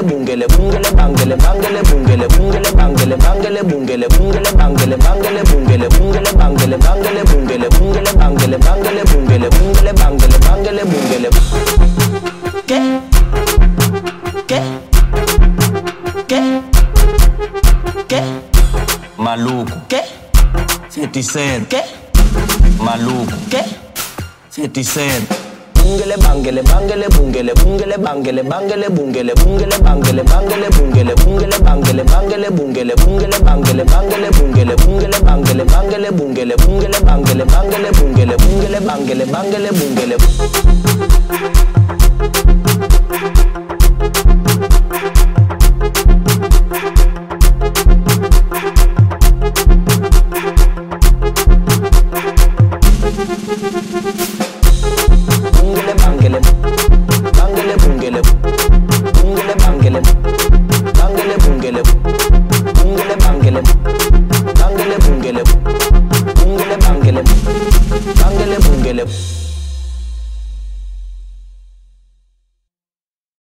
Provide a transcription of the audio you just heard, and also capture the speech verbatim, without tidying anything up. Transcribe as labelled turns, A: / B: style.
A: bungele bungele bangele bangele bungele bungele bangele bangele bungele bungele bangele bangele bungele bungele bangele bangele bungele bungele bangele bangele bungele bungele bangele bangele bungele ¿Qué? ¿Qué? ¿Qué? ¿Qué?
B: Maluco.
A: ¿Qué?
B: Feticero.
A: ¿Qué?
B: Maluco.
A: ¿Qué?
B: Feticero.
A: Bungele bangele bangele bungele bungele bangele bangele bungele bungele bangele bangele bungele bungele bangele bangele bungele bungele bangele bangele bungele bungele bangele bangele bungele bungele bangele bangele bungele bungele bangele bangele bungele Bangele bangele bungele bungele bangele bangele bungele bungele bangele bangele bungele bungele bangele bangele bungele